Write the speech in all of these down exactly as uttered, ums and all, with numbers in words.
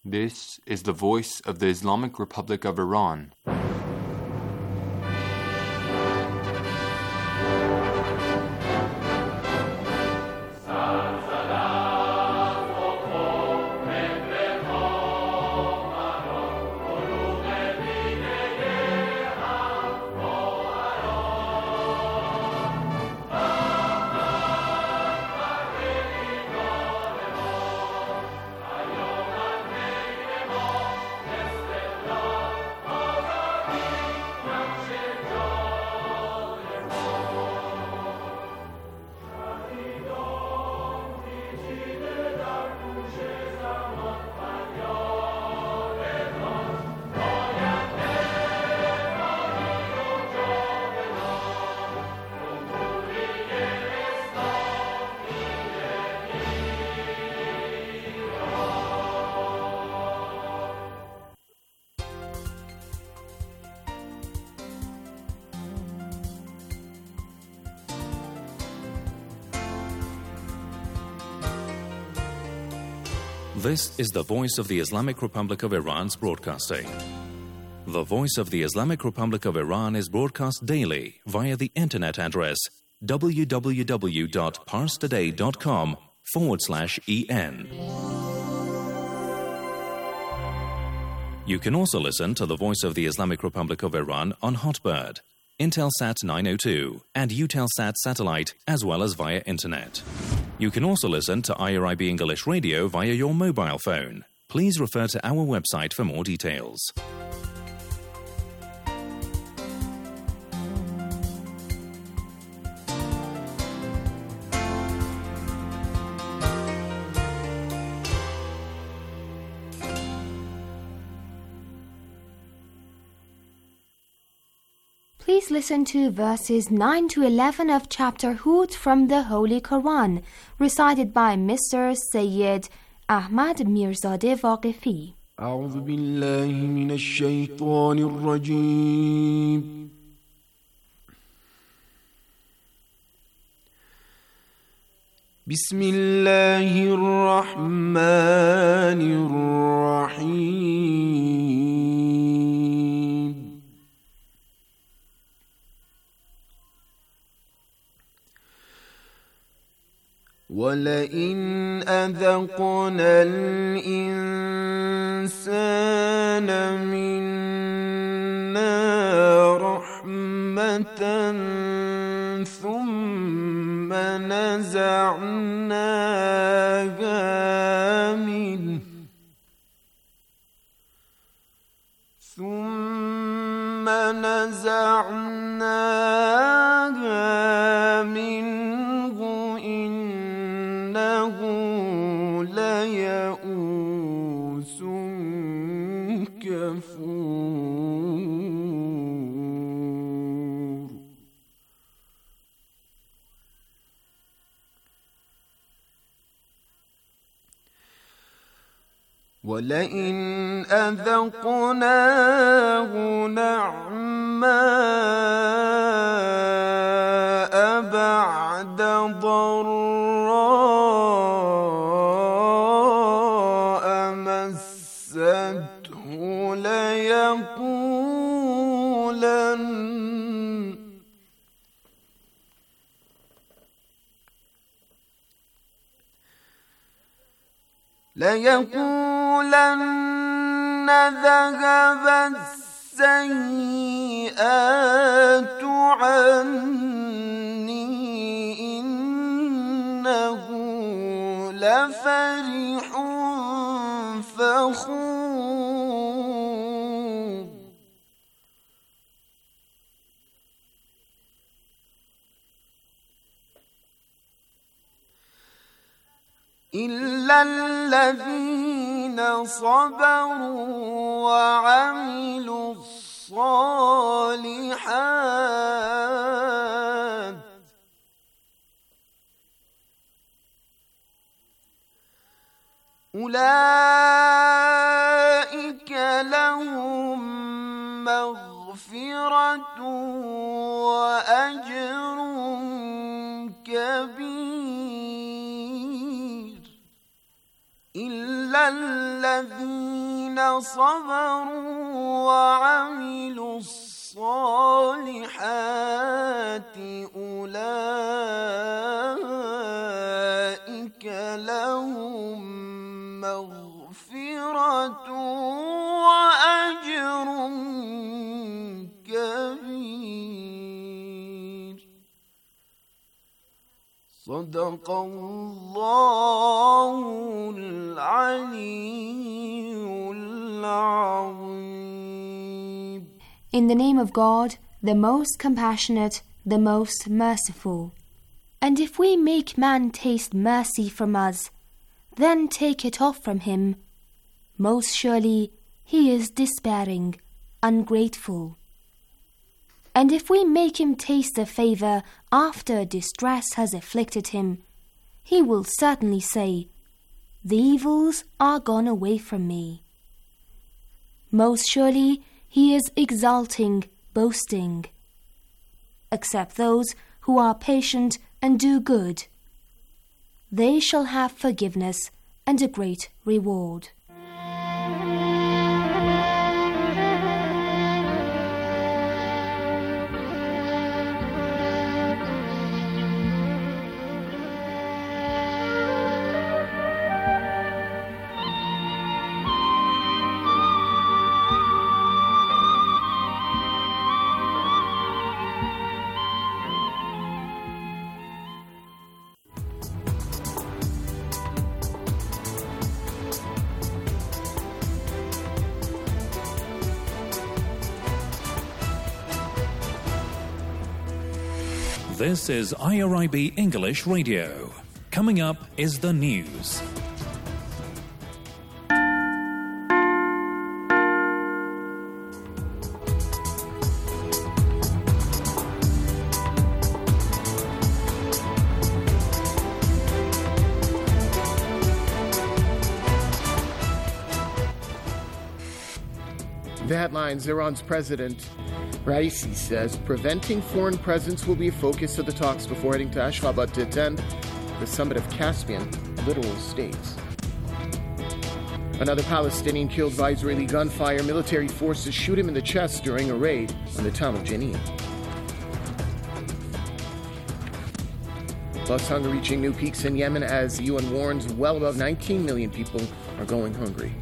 This is the voice of the Islamic Republic of Iran. This is the voice of the Islamic Republic of Iran's broadcasting. The voice of the Islamic Republic of Iran is broadcast daily via the internet address www.parstoday.com forward slash en. You can also listen to the voice of the Islamic Republic of Iran on Hotbird, Intelsat nine oh two, and Eutelsat satellite, as well as via internet. You can also listen to I R I B English Radio via your mobile phone. Please refer to our website for more details. Please listen to verses nine to eleven of chapter Hud from the Holy Quran, recited by Mister Sayyid Ahmad Mirzadeh Waqefi. أعوذ بالله من الشيطان الرجيم. بسم الله الرحمن الرحيم. ولئن أذقنا الإنسان منا رحمة ثم نزعناها منه ثم نزعناها منه إنه ليئوس كفور. ولئن أذقناه نعماء بعد ضراء مسته ليقولن ليقولن ذهب السيئات عني إنه لفرح فخور. إلا الذين صبروا وعملوا الصالحات أولئك لهم مغفرة وأجر كبير. إلا الذين صبروا وعملوا الصالحات أولئك لهم مغفرة وأجر كبير. صدق الله العلي العظيم. In the name of God, the most compassionate, the most merciful. And if we make man taste mercy from us, then take it off from him, most surely he is despairing, ungrateful. And if we make him taste a favor after distress has afflicted him, he will certainly say, "The evils are gone away from me." Most surely he is exulting, boasting. Except those who are patient and do good, they shall have forgiveness and a great reward. This is I R I B English Radio. Coming up is the news. The headlines: Iran's President Raisi says preventing foreign presence will be a focus of the talks before heading to Ashgabat to attend the summit of Caspian littoral states. Another Palestinian killed by Israeli gunfire. Military forces shoot him in the chest during a raid on the town of Jenin. Plus, hunger reaching new peaks in Yemen as the U N warns well above nineteen million people are going hungry.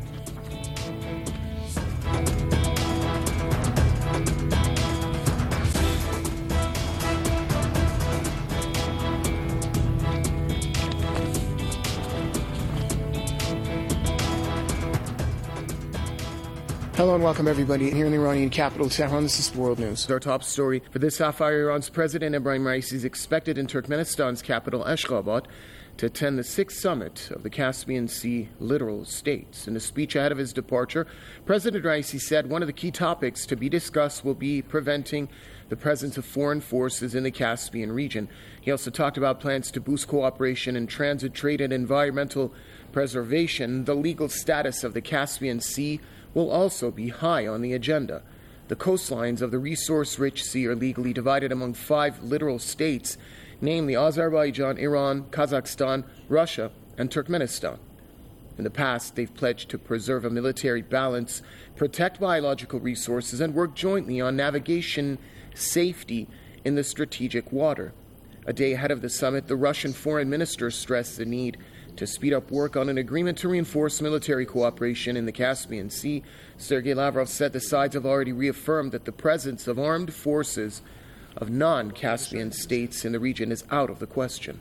Hello and welcome everybody here in the Iranian capital, Tehran. This is World News. Our top story for this half hour: Iran's President Ebrahim Raisi is expected in Turkmenistan's capital Ashgabat to attend the sixth summit of the Caspian Sea littoral states. In a speech ahead of his departure, President Raisi said one of the key topics to be discussed will be preventing the presence of foreign forces in the Caspian region. He also talked about plans to boost cooperation in transit, trade, and environmental preservation. The legal status of the Caspian Sea will also be high on the agenda. The coastlines of the resource-rich sea are legally divided among five littoral states, namely Azerbaijan, Iran, Kazakhstan, Russia, and Turkmenistan. In the past, they've pledged to preserve a military balance, protect biological resources, and work jointly on navigation safety in the strategic water. A day ahead of the summit, the Russian foreign minister stressed the need to speed up work on an agreement to reinforce military cooperation in the Caspian Sea. Sergei Lavrov said the sides have already reaffirmed that the presence of armed forces of non-Caspian states in the region is out of the question.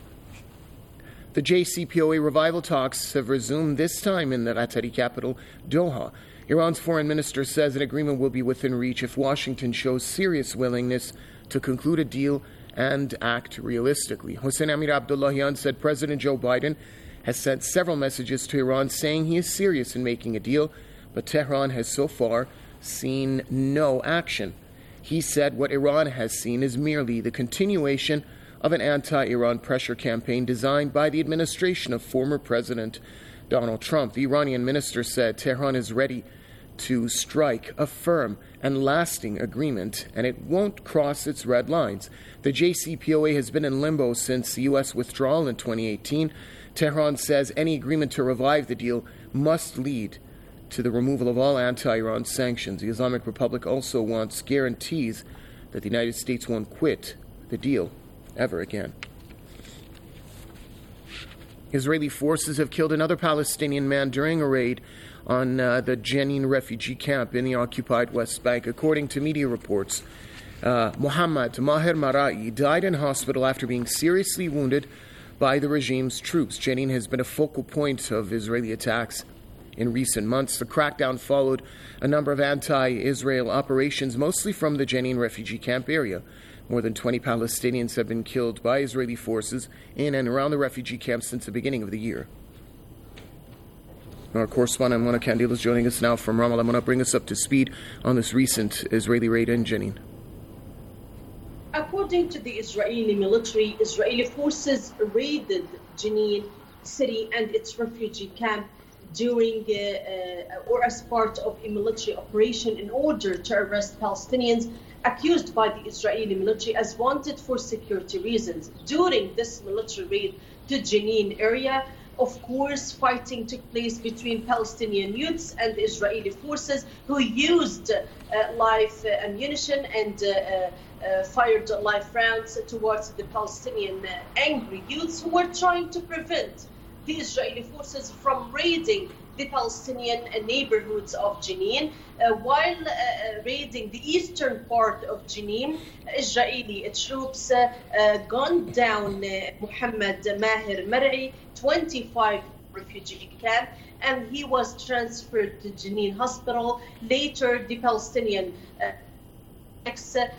The J C P O A revival talks have resumed, this time in the Qatari capital, Doha. Iran's foreign minister says an agreement will be within reach if Washington shows serious willingness to conclude a deal and act realistically. Hossein Amir Abdullahian said President Joe Biden has sent several messages to Iran saying he is serious in making a deal, but Tehran has so far seen no action. He said what Iran has seen is merely the continuation of an anti-Iran pressure campaign designed by the administration of former President Donald Trump. The Iranian minister said Tehran is ready to strike a firm and lasting agreement, and it won't cross its red lines. The J C P O A has been in limbo since the U S withdrawal in twenty eighteen. Tehran says any agreement to revive the deal must lead to the removal of all anti-Iran sanctions. The Islamic Republic also wants guarantees that the United States won't quit the deal ever again. Israeli forces have killed another Palestinian man during a raid on uh, the Jenin refugee camp in the occupied West Bank. According to media reports, uh, Muhammad Maher Mara'i died in hospital after being seriously wounded by the regime's troops. Jenin has been a focal point of Israeli attacks in recent months. The crackdown followed a number of anti-Israel operations, mostly from the Jenin refugee camp area. More than twenty Palestinians have been killed by Israeli forces in and around the refugee camp since the beginning of the year. Our correspondent Mona Kandil is joining us now from Ramallah. Mona, bring us up to speed on this recent Israeli raid in Jenin. According to the Israeli military, Israeli forces raided Jenin city and its refugee camp during uh, uh, or as part of a military operation in order to arrest Palestinians accused by the Israeli military as wanted for security reasons. During this military raid to Jenin area, of course, fighting took place between Palestinian youths and the Israeli forces, who used uh, live uh, ammunition and uh, uh, fired live rounds towards the Palestinian uh, angry youths who were trying to prevent the Israeli forces from raiding the Palestinian neighborhoods of Jenin. Uh, while uh, raiding the eastern part of Jenin, Israeli troops uh, uh, gunned down uh, Muhammad Maher Mara'i, twenty-five refugee camp, and he was transferred to Jenin hospital. Later, the Palestinian uh, ex, uh,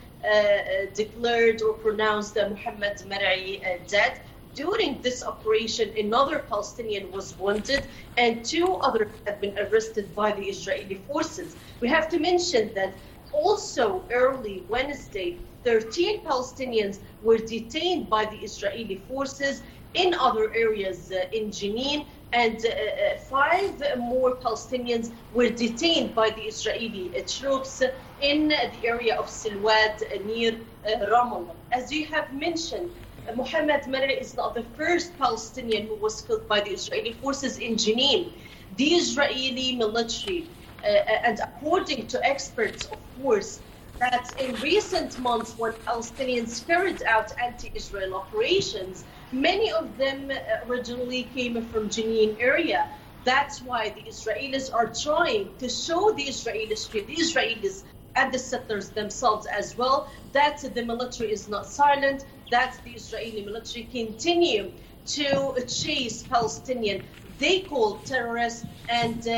declared or pronounced uh, Muhammad Mara'i uh, dead. During this operation, another Palestinian was wounded and two others have been arrested by the Israeli forces. We have to mention that also early Wednesday, thirteen Palestinians were detained by the Israeli forces in other areas uh, in Jenin, and uh, five more Palestinians were detained by the Israeli uh, troops in the area of Silwad uh, near uh, Ramallah. As you have mentioned, Uh, Muhammad Mara'i is not the first Palestinian who was killed by the Israeli forces in Jenin. The Israeli military, uh, and according to experts, of course, that in recent months when Palestinians carried out anti-Israel operations, many of them originally came from Jenin area. That's why the Israelis are trying to show the Israelis, the Israelis and the settlers themselves as well, that the military is not silent, that the Israeli military continue to chase Palestinian they call terrorists and uh, uh,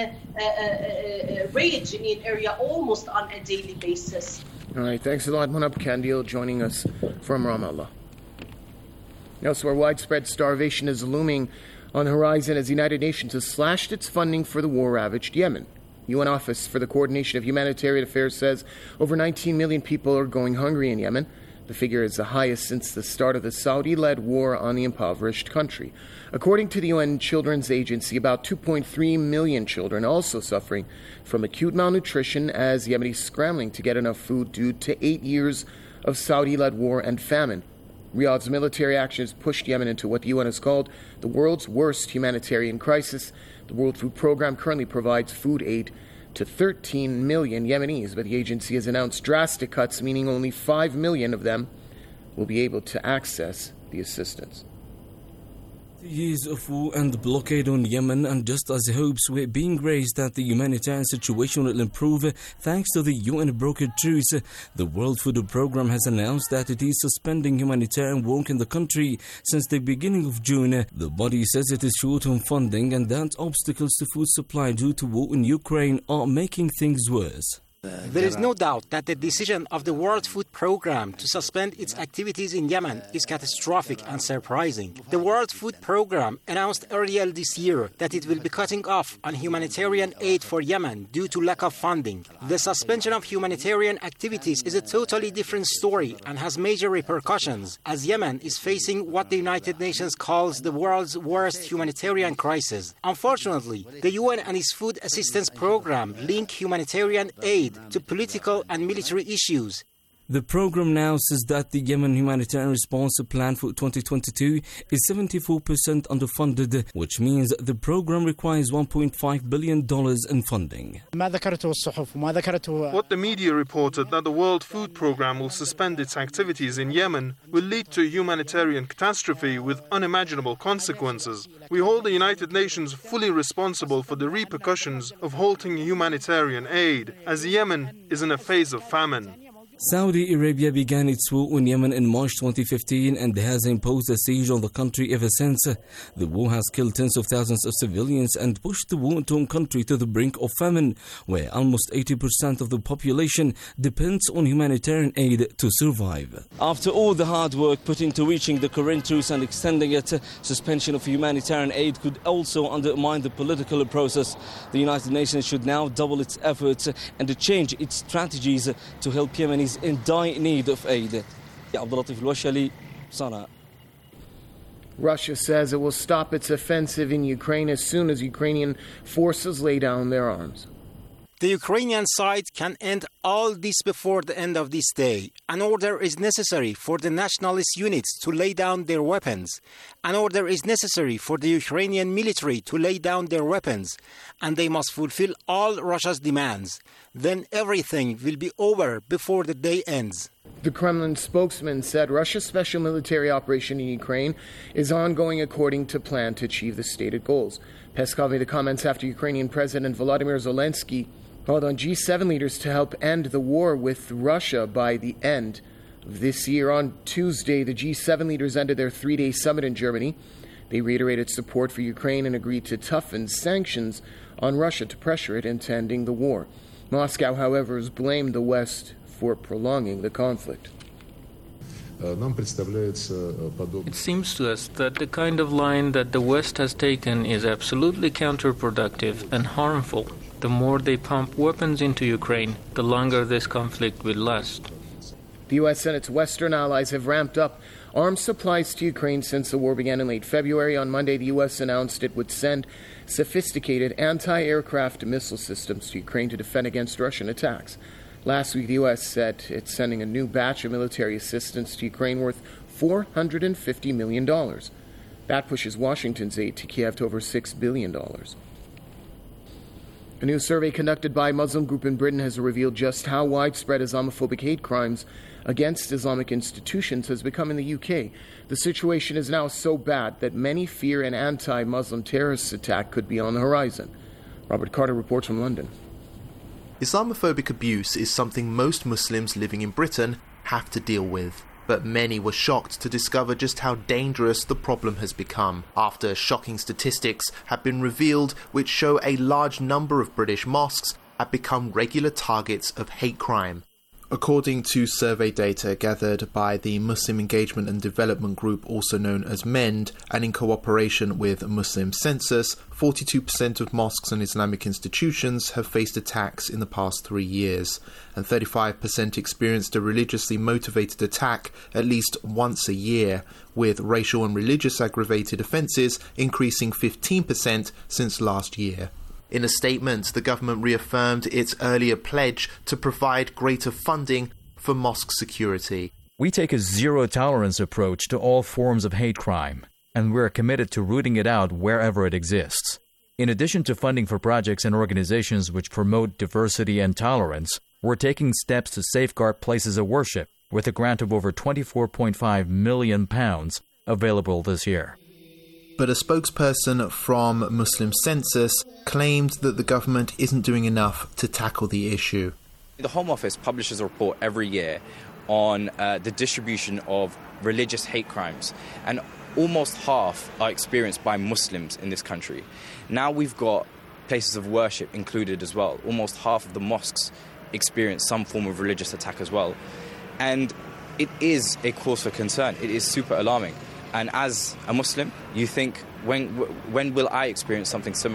uh, raid Jenin area almost on a daily basis. All right, thanks a lot, Munab Kandil, joining us from Ramallah. Elsewhere, widespread starvation is looming on the horizon as the United Nations has slashed its funding for the war-ravaged Yemen. U N Office for the Coordination of Humanitarian Affairs says over nineteen million people are going hungry in Yemen. The figure is the highest since the start of the Saudi-led war on the impoverished country. According to the U N Children's Agency, about two point three million children also suffering from acute malnutrition as Yemenis scrambling to get enough food due to eight years of Saudi-led war and famine. Riyadh's military actions pushed Yemen into what the U N has called the world's worst humanitarian crisis. The World Food Programme currently provides food aid to thirteen million Yemenis, but the agency has announced drastic cuts, meaning only five million of them will be able to access the assistance. Years of war and blockade on Yemen, and just as hopes were being raised that the humanitarian situation will improve thanks to the U N-brokered truce, the World Food Programme has announced that it is suspending humanitarian work in the country since the beginning of June. The body says it is short on funding and that obstacles to food supply due to war in Ukraine are making things worse. There is no doubt that the decision of the World Food Programme to suspend its activities in Yemen is catastrophic and surprising. The World Food Programme announced earlier this year that it will be cutting off on humanitarian aid for Yemen due to lack of funding. The suspension of humanitarian activities is a totally different story and has major repercussions, as Yemen is facing what the United Nations calls the world's worst humanitarian crisis. Unfortunately, the U N and its Food Assistance Programme link humanitarian aid to political and military issues. The program announces that the Yemen Humanitarian Response Plan for twenty twenty-two is seventy-four percent underfunded, which means the program requires one point five billion dollars in funding. What the media reported, that the World Food Programme will suspend its activities in Yemen, will lead to a humanitarian catastrophe with unimaginable consequences. We hold the United Nations fully responsible for the repercussions of halting humanitarian aid, as Yemen is in a phase of famine. Saudi Arabia began its war in Yemen in March twenty fifteen and has imposed a siege on the country ever since. The war has killed tens of thousands of civilians and pushed the war-torn country to the brink of famine, where almost eighty percent of the population depends on humanitarian aid to survive. After all the hard work put into reaching the current truce and extending it, suspension of humanitarian aid could also undermine the political process. The United Nations should now double its efforts and change its strategies to help Yemenis in dire need of aid. Russia says it will stop its offensive in Ukraine as soon as Ukrainian forces lay down their arms. The Ukrainian side can end all this before the end of this day. An order is necessary for the nationalist units to lay down their weapons. An order is necessary for the Ukrainian military to lay down their weapons. And they must fulfill all Russia's demands. Then everything will be over before the day ends. The Kremlin spokesman said Russia's special military operation in Ukraine is ongoing according to plan to achieve the stated goals. Peskov made the comments after Ukrainian President Volodymyr Zelensky called on G seven leaders to help end the war with Russia by the end of this year. On Tuesday, the G seven leaders ended their three-day summit in Germany. They reiterated support for Ukraine and agreed to toughen sanctions on Russia to pressure it into ending the war. Moscow, however, has blamed the West for prolonging the conflict. It seems to us that the kind of line that the West has taken is absolutely counterproductive and harmful. The more they pump weapons into Ukraine, the longer this conflict will last. The U S and its Western allies have ramped up arms supplies to Ukraine since the war began in late February. On Monday, the U S announced it would send sophisticated anti-aircraft missile systems to Ukraine to defend against Russian attacks. Last week, the U S said it's sending a new batch of military assistance to Ukraine worth four hundred fifty million dollars. That pushes Washington's aid to Kiev to over six billion dollars. A new survey conducted by a Muslim group in Britain has revealed just how widespread Islamophobic hate crimes against Islamic institutions has become in the U K. The situation is now so bad that many fear an anti-Muslim terrorist attack could be on the horizon. Robert Carter reports from London. Islamophobic abuse is something most Muslims living in Britain have to deal with. But many were shocked to discover just how dangerous the problem has become after shocking statistics have been revealed which show a large number of British mosques have become regular targets of hate crime. According to survey data gathered by the Muslim Engagement and Development Group, also known as MEND, and in cooperation with Muslim Census, forty-two percent of mosques and Islamic institutions have faced attacks in the past three years, and thirty-five percent experienced a religiously motivated attack at least once a year, with racial and religious aggravated offences increasing fifteen percent since last year. In a statement, the government reaffirmed its earlier pledge to provide greater funding for mosque security. We take a zero-tolerance approach to all forms of hate crime, and we're committed to rooting it out wherever it exists. In addition to funding for projects and organizations which promote diversity and tolerance, we're taking steps to safeguard places of worship with a grant of over twenty-four point five million pounds available this year. But a spokesperson from Muslim Census claimed that the government isn't doing enough to tackle the issue. The Home Office publishes a report every year on uh, the distribution of religious hate crimes, and almost half are experienced by Muslims in this country. Now we've got places of worship included as well. Almost half of the mosques experience some form of religious attack as well. And it is a cause for concern. It is super alarming. And as a Muslim, you think, when when will I experience something similar?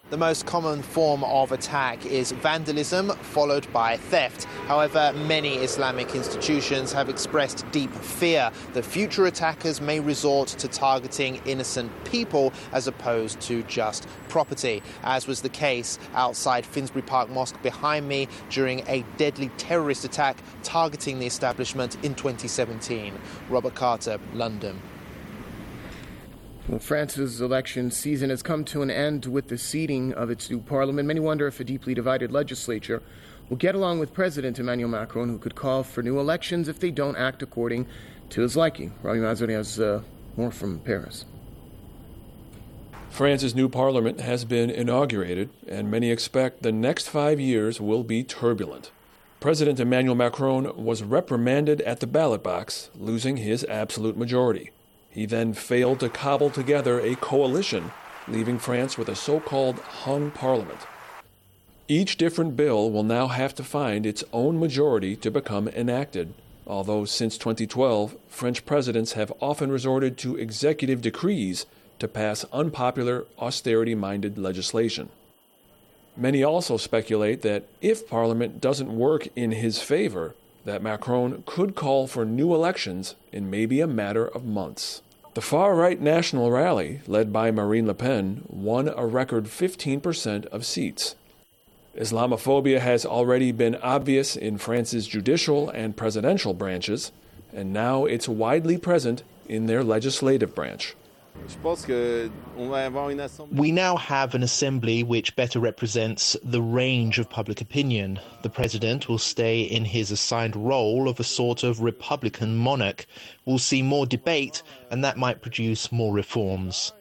The most common form of attack is vandalism, followed by theft. However, many Islamic institutions have expressed deep fear that future attackers may resort to targeting innocent people as opposed to just property, as was the case outside Finsbury Park Mosque behind me during a deadly terrorist attack targeting the establishment in twenty seventeen. Robert Carter, London. Well, France's election season has come to an end with the seating of its new parliament. Many wonder if a deeply divided legislature will get along with President Emmanuel Macron, who could call for new elections if they don't act according to his liking. Rami Mazari has uh, more from Paris. France's new parliament has been inaugurated, and many expect the next five years will be turbulent. President Emmanuel Macron was reprimanded at the ballot box, losing his absolute majority. He then failed to cobble together a coalition, leaving France with a so-called hung parliament. Each different bill will now have to find its own majority to become enacted, although since twenty twelve, French presidents have often resorted to executive decrees to pass unpopular, austerity-minded legislation. Many also speculate that if Parliament doesn't work in his favor, that Macron could call for new elections in maybe a matter of months. The far-right National Rally, led by Marine Le Pen, won a record fifteen percent of seats. Islamophobia has already been obvious in France's judicial and presidential branches, and now it's widely present in their legislative branch. We now have an assembly which better represents the range of public opinion. The president will stay in his assigned role of a sort of republican monarch. We'll see more debate, and that might produce more reforms.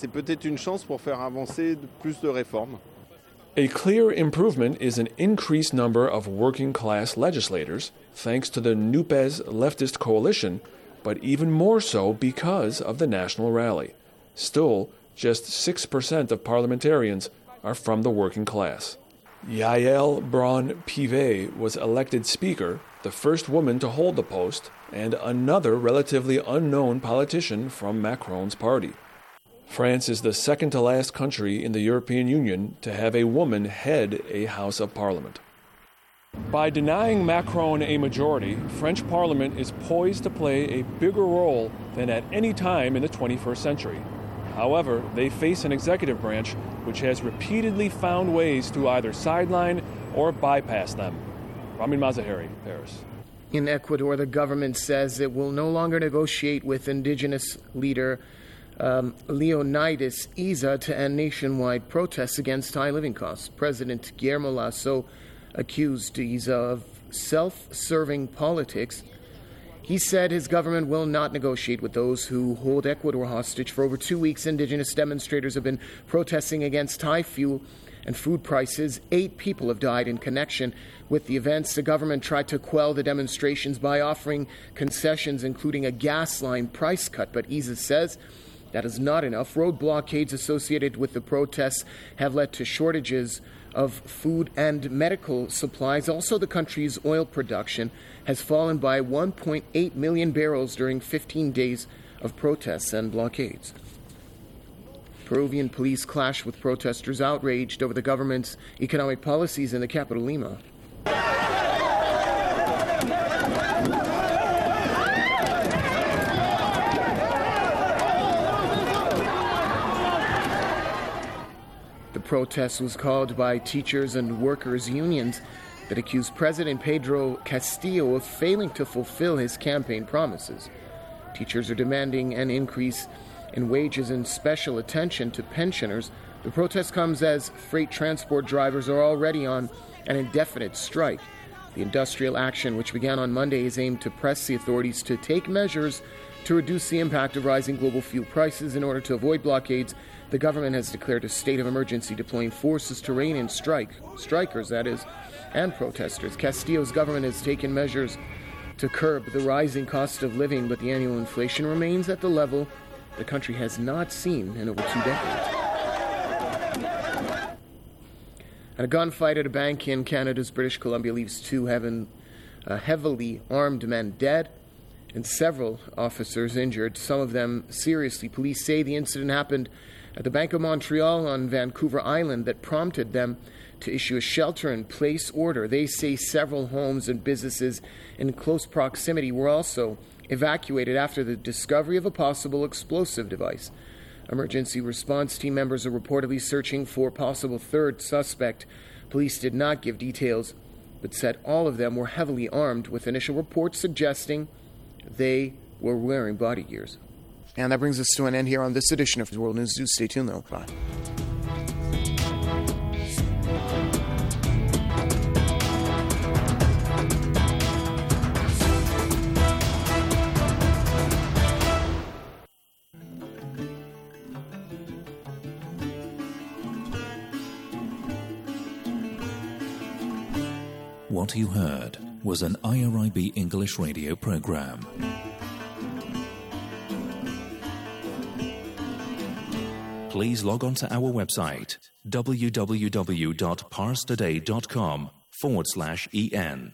A clear improvement is an increased number of working-class legislators, thanks to the NUPES leftist coalition, but even more so because of the National Rally. Still, just six percent of parliamentarians are from the working class. Yael Braun-Pivet was elected Speaker, the first woman to hold the post, and another relatively unknown politician from Macron's party. France is the second-to-last country in the European Union to have a woman head a House of Parliament. By denying Macron a majority, French Parliament is poised to play a bigger role than at any time in the twenty-first century. However, they face an executive branch which has repeatedly found ways to either sideline or bypass them. Ramin Mazaheri, Paris. In Ecuador, the government says it will no longer negotiate with indigenous leader um, Leonidas Iza to end nationwide protests against high living costs. President Guillermo Lasso accused Iza of self-serving politics. He said his government will not negotiate with those who hold Ecuador hostage. For over two weeks, indigenous demonstrators have been protesting against high fuel and food prices. Eight people have died in connection with the events. The government tried to quell the demonstrations by offering concessions, including a gas line price cut, but Iza says that is not enough. Road blockades associated with the protests have led to shortages of food and medical supplies. Also, the country's oil production has fallen by one point eight million barrels during fifteen days of protests and blockades. Peruvian police clashed with protesters outraged over the government's economic policies in the capital, Lima. The protest was called by teachers and workers' unions that accused President Pedro Castillo of failing to fulfill his campaign promises. Teachers are demanding an increase in wages and special attention to pensioners. The protest comes as freight transport drivers are already on an indefinite strike. The industrial action, which began on Monday, is aimed to press the authorities to take measures to reduce the impact of rising global fuel prices. In order to avoid blockades, the government has declared a state of emergency, deploying forces to rein in strike, strikers, that is, and protesters. Castillo's government has taken measures to curb the rising cost of living, but the annual inflation remains at the level the country has not seen in over two decades. And a gunfight at a bank in Canada's British Columbia leaves two heaven, uh, heavily armed men dead and several officers injured, some of them seriously. Police say the incident happened at the Bank of Montreal on Vancouver Island that prompted them to issue a shelter-in-place order. They say several homes and businesses in close proximity were also evacuated after the discovery of a possible explosive device. Emergency response team members are reportedly searching for a possible third suspect. Police did not give details, but said all of them were heavily armed, with initial reports suggesting they were wearing body gears. And that brings us to an end here on this edition of World News. Do stay tuned, though. Bye. What you heard was an I R I B English radio program. Please log on to our website, www.parstoday.com forward slash en.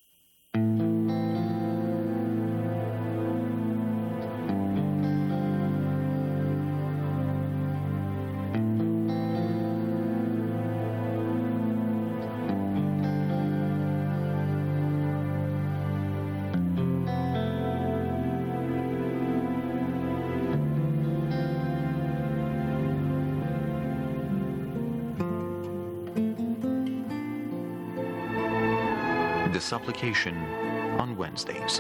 The supplication on Wednesdays.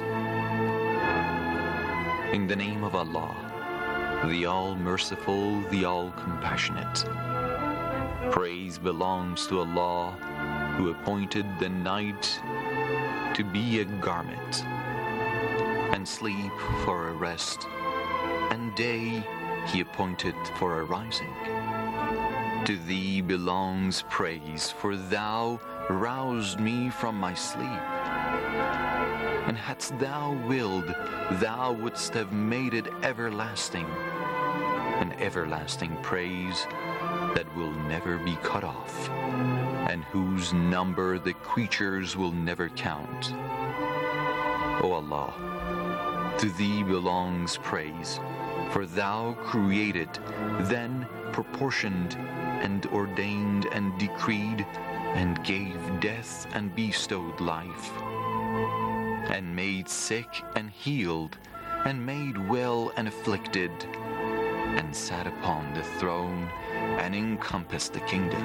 In the name of Allah, the All-Merciful, the All-Compassionate. Praise belongs to Allah, who appointed the night to be a garment, and sleep for a rest, and day He appointed for a rising. To Thee belongs praise, for Thou roused me from my sleep. And hadst Thou willed, Thou wouldst have made it everlasting, an everlasting praise that will never be cut off, and whose number the creatures will never count. O Allah, to Thee belongs praise, for Thou created, then proportioned, and ordained and decreed, and gave death and bestowed life, and made sick and healed, and made well and afflicted, and sat upon the throne, and encompassed the kingdom.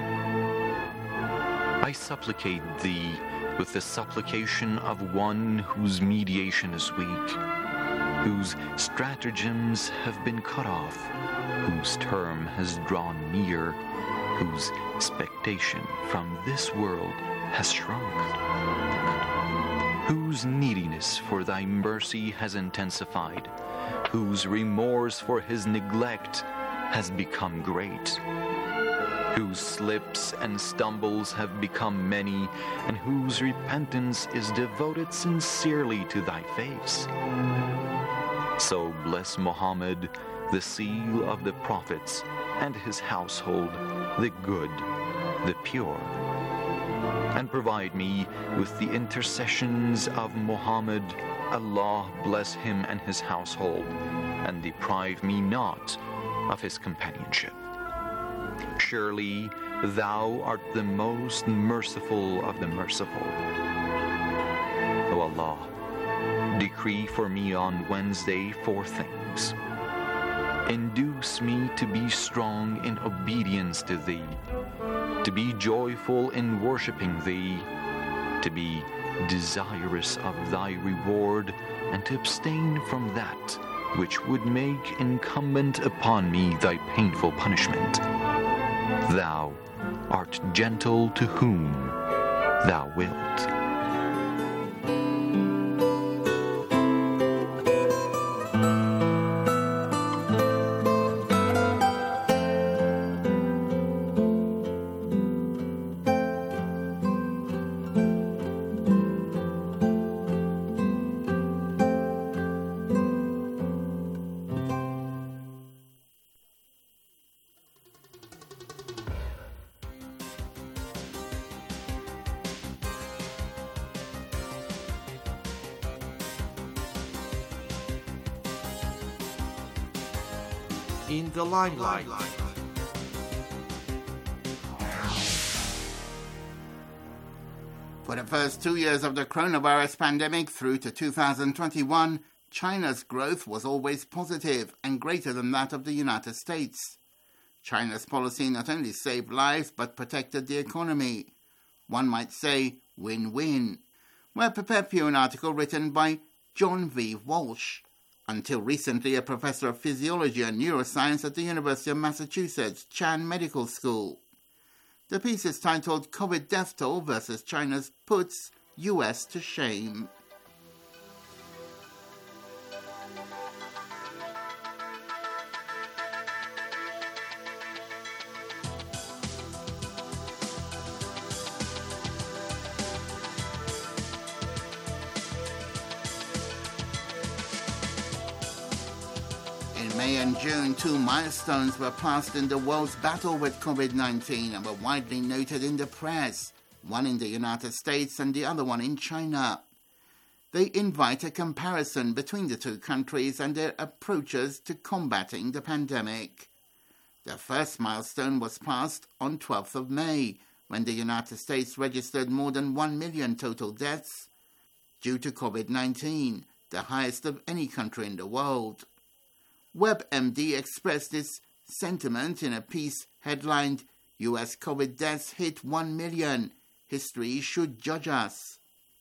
I supplicate Thee with the supplication of one whose mediation is weak, whose stratagems have been cut off, whose term has drawn near, whose expectation from this world has shrunk, whose neediness for Thy mercy has intensified, whose remorse for his neglect has become great, whose slips and stumbles have become many, and whose repentance is devoted sincerely to Thy face. So bless Muhammad, the seal of the prophets, and his household, the good, the pure. And provide me with the intercessions of Muhammad. Allah bless him and his household, and deprive me not of his companionship. Surely Thou art the most merciful of the merciful. O Allah, decree for me on Wednesday four things. Induce me to be strong in obedience to Thee, to be joyful in worshiping Thee, to be desirous of Thy reward, and to abstain from that which would make incumbent upon me Thy painful punishment. Thou art gentle to whom Thou wilt. In the limelight, For the first two years of the coronavirus pandemic through to two thousand twenty-one, China's growth was always positive and greater than that of the United States. China's policy not only saved lives but protected the economy. One might say win-win. We're prepared for you an article written by John V. Walsh, until recently a professor of physiology and neuroscience at the University of Massachusetts Chan Medical School. The piece is titled COVID Death Toll versus China's Puts U S to Shame. In May and June, two milestones were passed in the world's battle with COVID nineteen and were widely noted in the press, one in the United States and the other one in China. They invite a comparison between the two countries and their approaches to combating the pandemic. The first milestone was passed on twelfth of May, when the United States registered more than one million total deaths due to COVID nineteen, the highest of any country in the world. WebMD expressed its sentiment in a piece headlined, U S COVID deaths hit one million. History should judge us.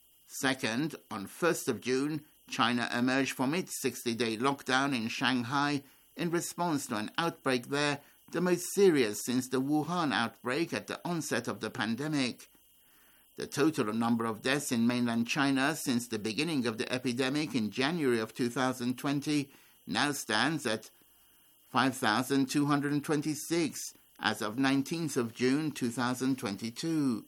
Second, on first of June, China emerged from its sixty-day lockdown in Shanghai in response to an outbreak there, the most serious since the Wuhan outbreak at the onset of the pandemic. The total number of deaths in mainland China since the beginning of the epidemic in January of two thousand twenty now stands at five thousand two hundred twenty-six as of nineteenth of June two thousand twenty-two.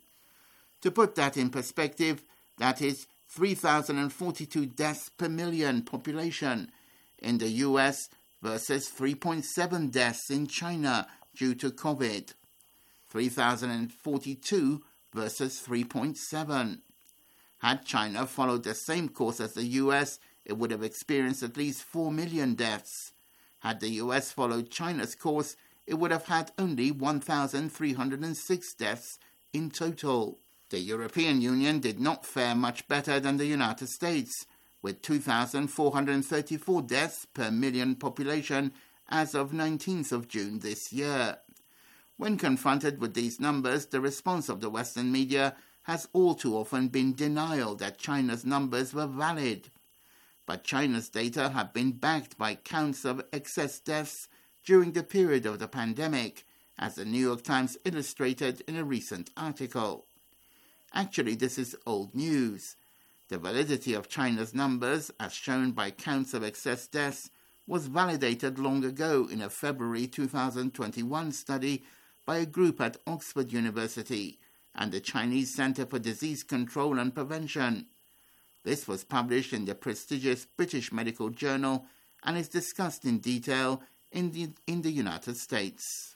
To put that in perspective, that is three thousand forty-two deaths per million population in the U S versus three point seven deaths in China due to COVID. three thousand forty-two versus three point seven. Had China followed the same course as the U S, it would have experienced at least four million deaths. Had the U S followed China's course, it would have had only one thousand three hundred six deaths in total. The European Union did not fare much better than the United States, with two thousand four hundred thirty-four deaths per million population as of nineteenth of June this year. When confronted with these numbers, the response of the Western media has all too often been denial that China's numbers were valid. But China's data have been backed by counts of excess deaths during the period of the pandemic, as the New York Times illustrated in a recent article. Actually, this is old news. The validity of China's numbers, as shown by counts of excess deaths, was validated long ago in a February two thousand twenty-one study by a group at Oxford University and the Chinese Center for Disease Control and Prevention. This was published in the prestigious British Medical Journal and is discussed in detail in the, in the United States.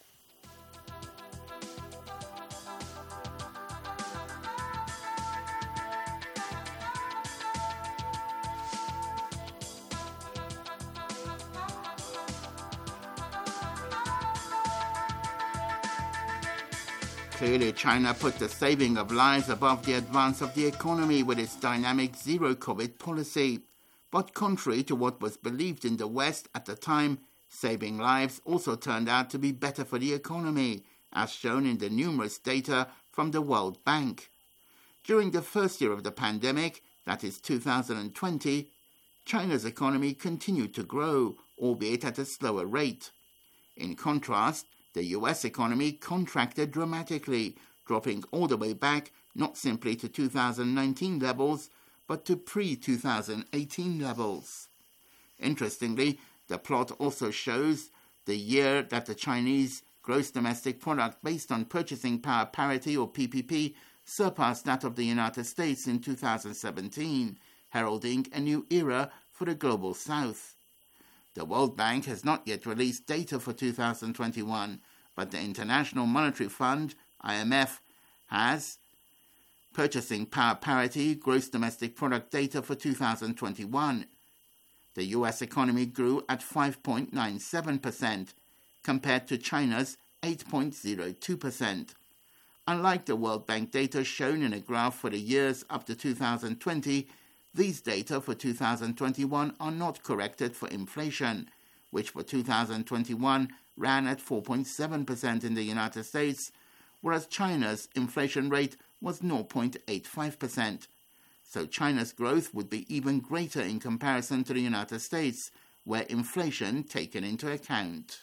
Clearly, China put the saving of lives above the advance of the economy with its dynamic zero-COVID policy. But contrary to what was believed in the West at the time, saving lives also turned out to be better for the economy, as shown in the numerous data from the World Bank. During the first year of the pandemic, that is two thousand twenty, China's economy continued to grow, albeit at a slower rate. In contrast, the U S economy contracted dramatically, dropping all the way back not simply to two thousand nineteen levels, but to pre two thousand eighteen levels. Interestingly, the plot also shows the year that the Chinese gross domestic product based on purchasing power parity, or P P P, surpassed that of the United States in two thousand seventeen, heralding a new era for the Global South. The World Bank has not yet released data for two thousand twenty-one, but the International Monetary Fund, I M F, has purchasing power parity gross domestic product data for two thousand twenty-one. The U S economy grew at five point nine seven percent, compared to China's eight point zero two percent. Unlike the World Bank data shown in a graph for the years up to two thousand twenty, these data for two thousand twenty-one are not corrected for inflation, which for two thousand twenty-one ran at four point seven percent in the United States, whereas China's inflation rate was zero point eight five percent. So China's growth would be even greater in comparison to the United States, where inflation taken into account.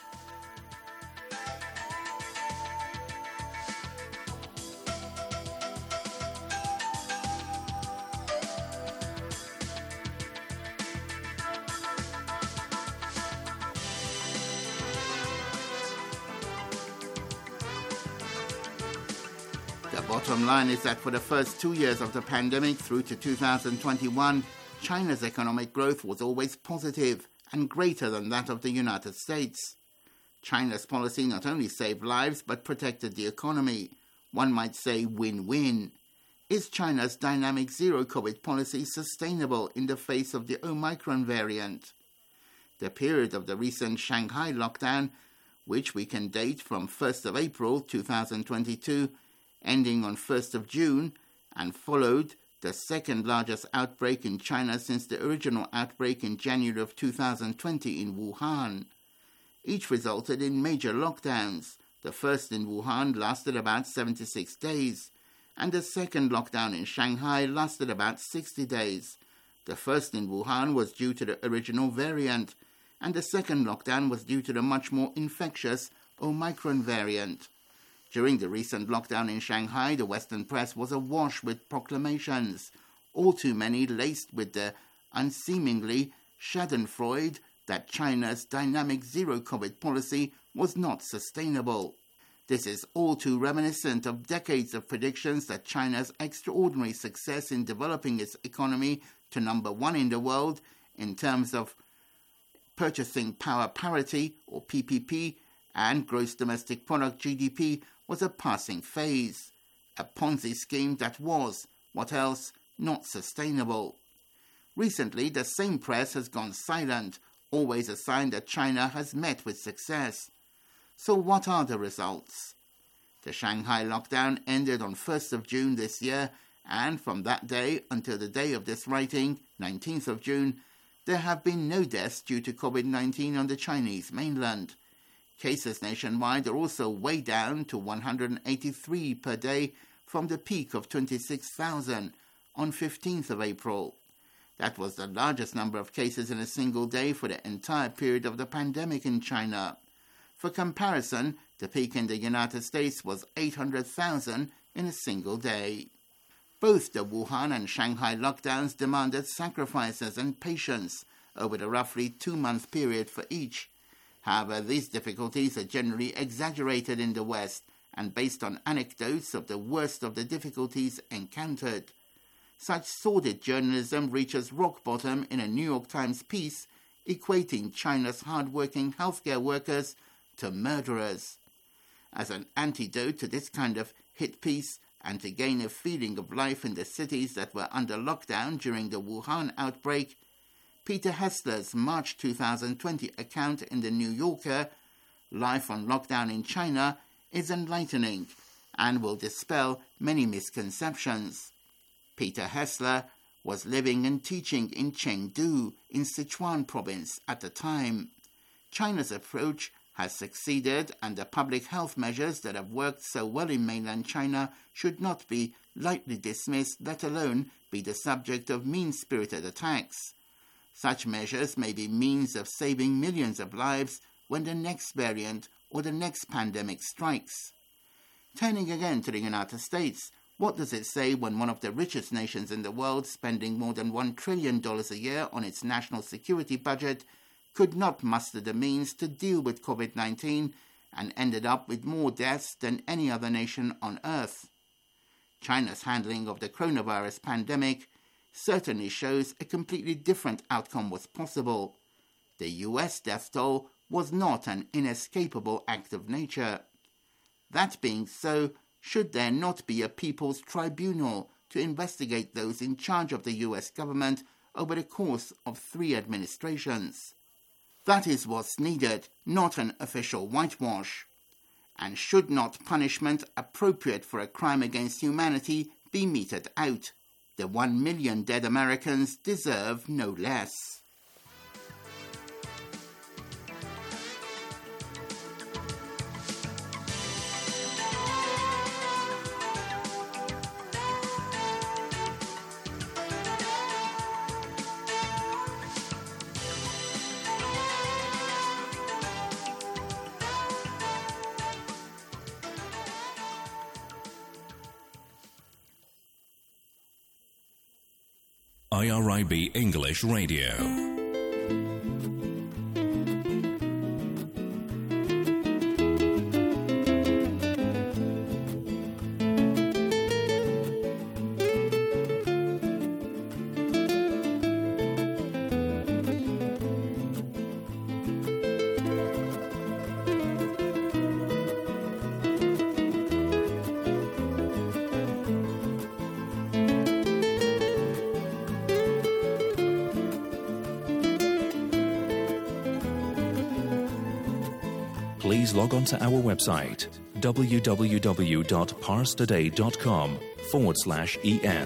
The bottom line is that for the first two years of the pandemic through to two thousand twenty-one, China's economic growth was always positive and greater than that of the United States. China's policy not only saved lives but protected the economy. One might say win-win. Is China's dynamic zero-COVID policy sustainable in the face of the Omicron variant? The period of the recent Shanghai lockdown, which we can date from first of April two thousand twenty-two, ending on first of June, and followed the second largest outbreak in China since the original outbreak in January of two thousand twenty in Wuhan. Each resulted in major lockdowns. The first in Wuhan lasted about seventy-six days, and the second lockdown in Shanghai lasted about sixty days. The first in Wuhan was due to the original variant, and the second lockdown was due to the much more infectious Omicron variant. During the recent lockdown in Shanghai, the Western press was awash with proclamations, all too many laced with the unseemingly schadenfreude that China's dynamic zero-COVID policy was not sustainable. This is all too reminiscent of decades of predictions that China's extraordinary success in developing its economy to number one in the world in terms of purchasing power parity, or P P P, and gross domestic product G D P was a passing phase, a Ponzi scheme that was, what else, not sustainable. Recently, the same press has gone silent, always a sign that China has met with success. So what are the results? The Shanghai lockdown ended on first of June this year, and from that day until the day of this writing, nineteenth of June, there have been no deaths due to COVID nineteen on the Chinese mainland. Cases nationwide are also way down to one hundred eighty-three per day from the peak of twenty-six thousand on fifteenth of April. That was the largest number of cases in a single day for the entire period of the pandemic in China. For comparison, the peak in the United States was eight hundred thousand in a single day. Both the Wuhan and Shanghai lockdowns demanded sacrifices and patience over the roughly two-month period for each. However, these difficulties are generally exaggerated in the West and based on anecdotes of the worst of the difficulties encountered. Such sordid journalism reaches rock bottom in a New York Times piece equating China's hard-working healthcare workers to murderers. As an antidote to this kind of hit piece and to gain a feeling of life in the cities that were under lockdown during the Wuhan outbreak, Peter Hessler's March two thousand twenty account in The New Yorker, Life on Lockdown in China, is enlightening and will dispel many misconceptions. Peter Hessler was living and teaching in Chengdu in Sichuan province at the time. China's approach has succeeded, and the public health measures that have worked so well in mainland China should not be lightly dismissed, let alone be the subject of mean-spirited attacks. Such measures may be means of saving millions of lives when the next variant or the next pandemic strikes. Turning again to the United States, what does it say when one of the richest nations in the world, spending more than one trillion dollars a year on its national security budget, could not muster the means to deal with COVID nineteen and ended up with more deaths than any other nation on Earth? China's handling of the coronavirus pandemic certainly shows a completely different outcome was possible. The U S death toll was not an inescapable act of nature. That being so, should there not be a people's tribunal to investigate those in charge of the U S government over the course of three administrations? That is what's needed, not an official whitewash. and should not punishment appropriate for a crime against humanity be meted out? The one million dead Americans deserve no less. I R I B English Radio. Please log on to our website, w w w dot pars today dot com forward slash en.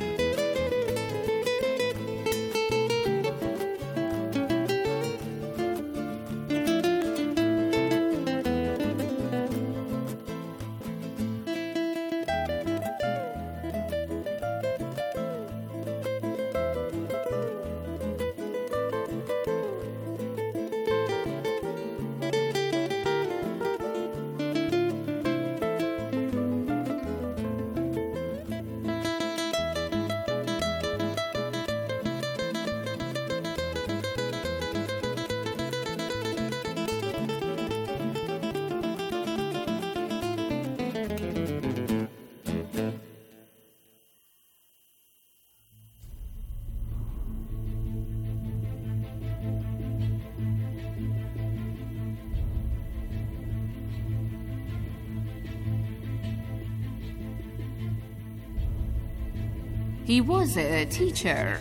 He was a teacher.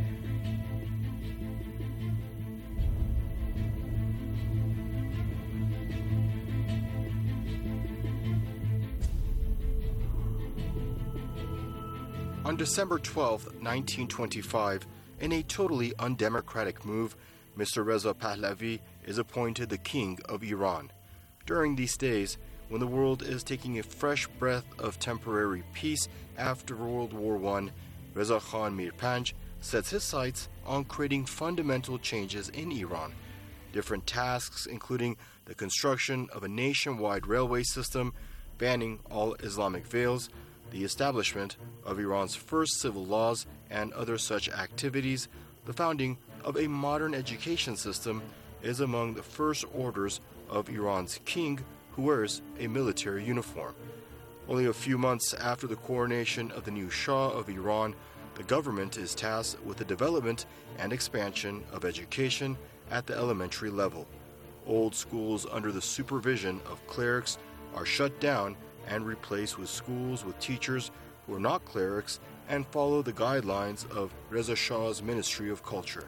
On December twelfth, nineteen twenty-five, in a totally undemocratic move, Mister Reza Pahlavi is appointed the King of Iran. During these days, when the world is taking a fresh breath of temporary peace after World War One, Reza Khan Mirpanj sets his sights on creating fundamental changes in Iran. Different tasks including the construction of a nationwide railway system, banning all Islamic veils, the establishment of Iran's first civil laws, and other such activities. The founding of a modern education system is among the first orders of Iran's king, who wears a military uniform. Only a few months after the coronation of the new Shah of Iran, the government is tasked with the development and expansion of education at the elementary level. Old schools under the supervision of clerics are shut down and replaced with schools with teachers who are not clerics and follow the guidelines of Reza Shah's Ministry of Culture.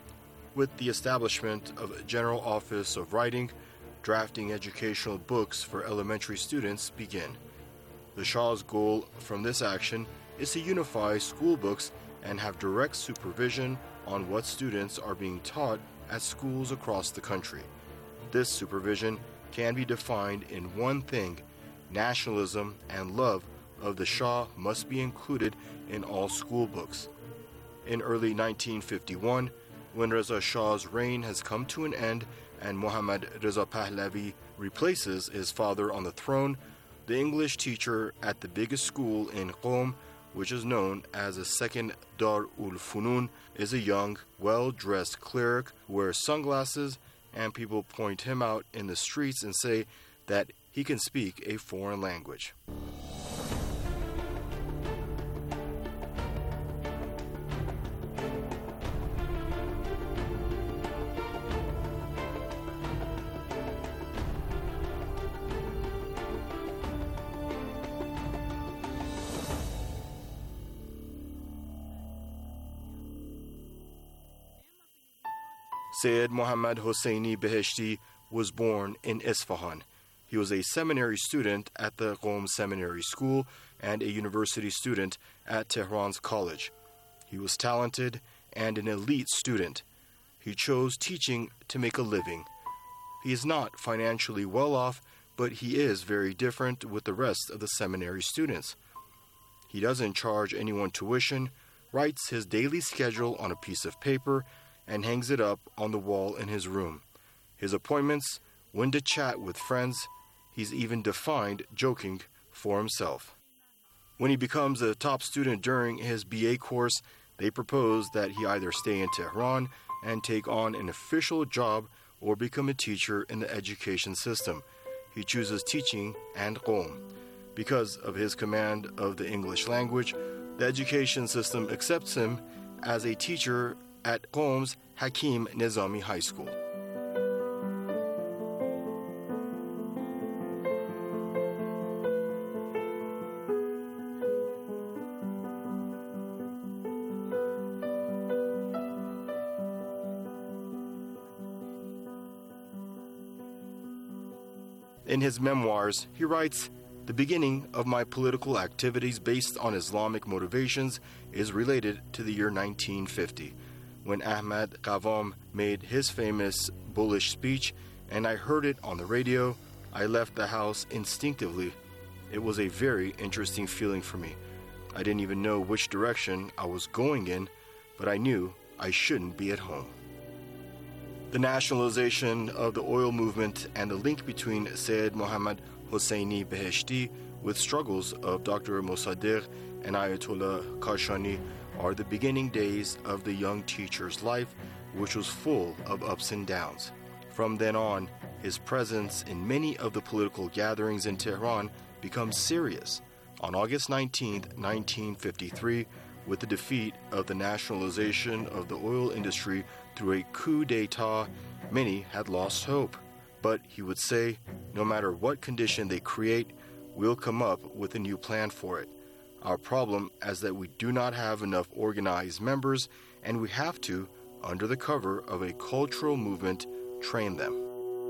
With the establishment of a General Office of Writing, drafting educational books for elementary students begin. The Shah's goal from this action is to unify school books and have direct supervision on what students are being taught at schools across the country. This supervision can be defined in one thing: nationalism and love of the Shah must be included in all school books. In early nineteen fifty-one, when Reza Shah's reign has come to an end and Mohammad Reza Pahlavi replaces his father on the throne, the English teacher at the biggest school in Qom, which is known as the second Dar ul Funun, is a young, well-dressed cleric who wears sunglasses, and people point him out in the streets and say that he can speak a foreign language. Sayyid Muhammad Hosseini Beheshti was born in Isfahan. He was a seminary student at the Qom Seminary School and a university student at Tehran's college. He was talented and an elite student. He chose teaching to make a living. He is not financially well off, but he is very different with the rest of the seminary students. He doesn't charge anyone tuition, writes his daily schedule on a piece of paper, and hangs it up on the wall in his room. His appointments, when to chat with friends, he's even defined joking for himself. When he becomes a top student during his B A course, they propose that he either stay in Tehran and take on an official job or become a teacher in the education system. He chooses teaching and Qom. Because of his command of the English language, the education system accepts him as a teacher at Qom's Hakim Nizami High School. In his memoirs, he writes, "The beginning of my political activities based on Islamic motivations is related to the year nineteen fifty, when Ahmad Qavam made his famous bullish speech, and I heard it on the radio. I left the house instinctively. It was a very interesting feeling for me. I didn't even know which direction I was going in, but I knew I shouldn't be at home." The nationalization of the oil movement and the link between Sayyid Mohammad Hosseini Beheshti with struggles of Doctor Mossadegh and Ayatollah Kashani are the beginning days of the young teacher's life, which was full of ups and downs. From then on, his presence in many of the political gatherings in Tehran becomes serious. On August nineteenth, nineteen fifty-three, with the defeat of the nationalization of the oil industry through a coup d'etat, many had lost hope. But he would say, no matter what condition they create, we'll come up with a new plan for it. Our problem is that we do not have enough organized members, and we have to, under the cover of a cultural movement, train them.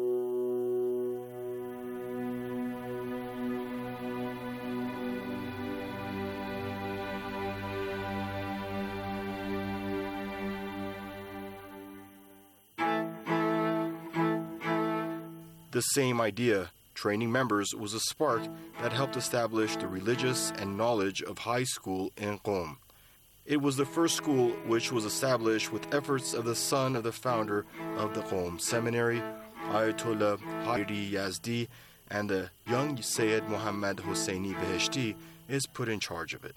The same idea, training members, was a spark that helped establish the religious and knowledge of high school in Qom. It was the first school which was established with efforts of the son of the founder of the Qom Seminary, Ayatollah Hairi Yazdi, and the young Sayyid Mohammad Hosseini Beheshti is put in charge of it.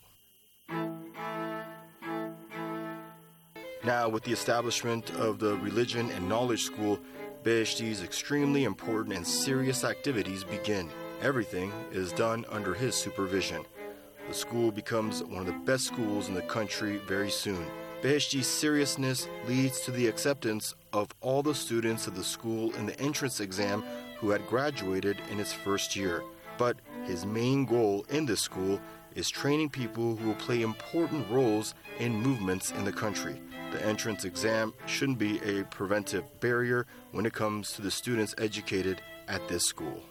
Now, with the establishment of the Religion and Knowledge School, Beheshti's extremely important and serious activities begin. Everything is done under his supervision. The school becomes one of the best schools in the country very soon. Beheshti's seriousness leads to the acceptance of all the students of the school in the entrance exam who had graduated in its first year. But his main goal in this school is training people who will play important roles in movements in the country. The entrance exam shouldn't be a preventive barrier when it comes to the students educated at this school.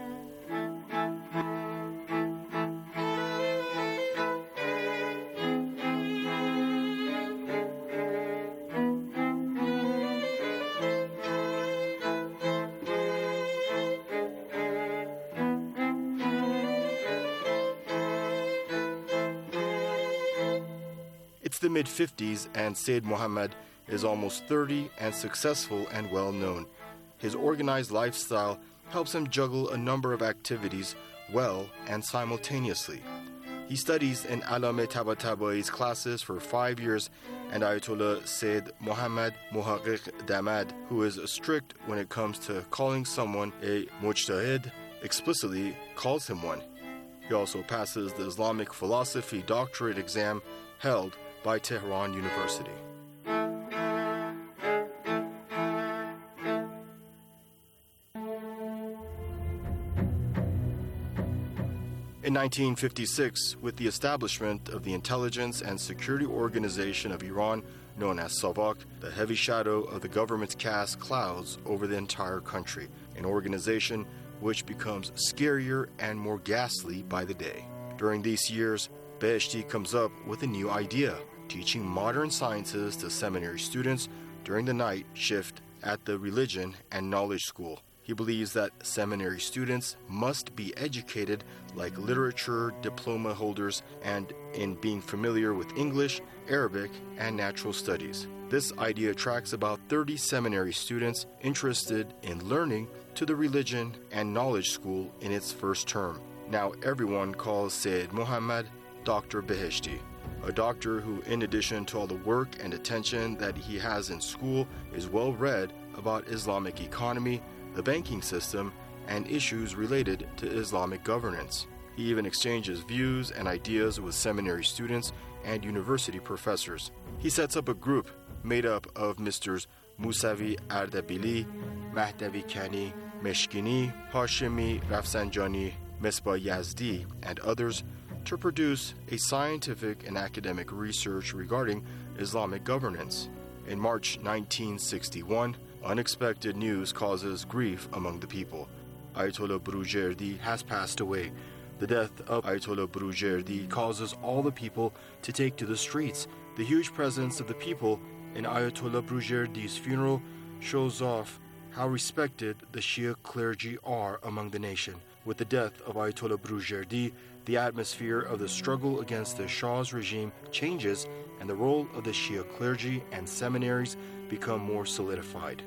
It's the mid-fifties and Sayyid Mohammad is almost thirty and successful and well known. His organized lifestyle helps him juggle a number of activities well and simultaneously. He studies in Alame Tabatabai's classes for five years and Ayatollah Sayyid Mohammad Muhaqiq Damad, who is strict when it comes to calling someone a mujtahid, explicitly calls him one. He also passes the Islamic philosophy doctorate exam held by Tehran University. In nineteen fifty-six, with the establishment of the Intelligence and Security Organization of Iran, known as SAVAK, the heavy shadow of the government's cast clouds over the entire country. An organization which becomes scarier and more ghastly by the day. During these years, Beheshti comes up with a new idea, teaching modern sciences to seminary students during the night shift at the Religion and Knowledge School. He believes that seminary students must be educated like literature diploma holders and in being familiar with English, Arabic, and natural studies. This idea attracts about thirty seminary students interested in learning to the Religion and Knowledge School in its first term. Now everyone calls Sayyid Muhammad Doctor Beheshti, a doctor who, in addition to all the work and attention that he has in school, is well read about Islamic economy, the banking system, and issues related to Islamic governance. He even exchanges views and ideas with seminary students and university professors. He sets up a group made up of Misters Musavi Ardabili, Mahdavi Kani, Meshkini, Hashimi Rafsanjani, Mesbah Yazdi, and others to produce a scientific and academic research regarding Islamic governance. In March nineteen sixty-one, unexpected news causes grief among the people. Ayatollah Brujerdi has passed away. The death of Ayatollah Brujerdi causes all the people to take to the streets. The huge presence of the people in Ayatollah Brujerdi's funeral shows off how respected the Shia clergy are among the nation. With the death of Ayatollah Brujerdi, the atmosphere of the struggle against the Shah's regime changes, and the role of the Shia clergy and seminaries become more solidified.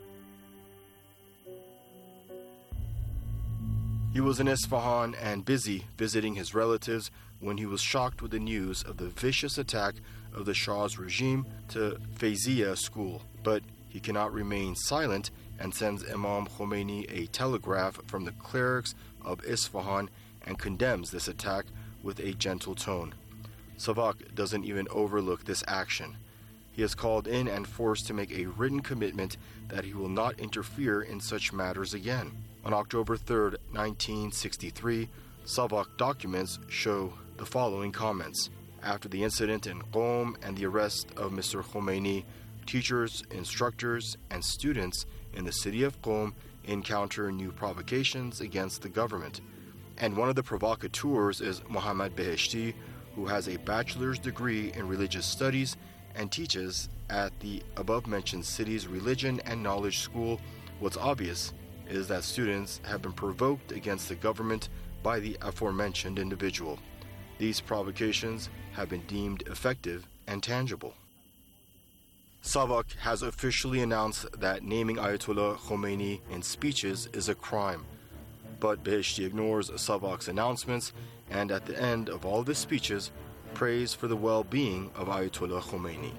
He was in Isfahan and busy visiting his relatives when he was shocked with the news of the vicious attack of the Shah's regime to Feyziya school. But he cannot remain silent and sends Imam Khomeini a telegraph from the clerics of Isfahan and condemns this attack with a gentle tone. Savak doesn't even overlook this action. He is called in and forced to make a written commitment that he will not interfere in such matters again. On October third, nineteen sixty-three, Savak documents show the following comments. After the incident in Qom and the arrest of Mister Khomeini, teachers, instructors, and students in the city of Qom encounter new provocations against the government. And one of the provocateurs is Muhammad Beheshti, who has a bachelor's degree in religious studies and teaches at the above-mentioned city's Religion and Knowledge School. What's obvious is that students have been provoked against the government by the aforementioned individual. These provocations have been deemed effective and tangible. Savak has officially announced that naming Ayatollah Khomeini in speeches is a crime. But Beheshti ignores Savak's announcements and at the end of all of his speeches prays for the well-being of Ayatollah Khomeini.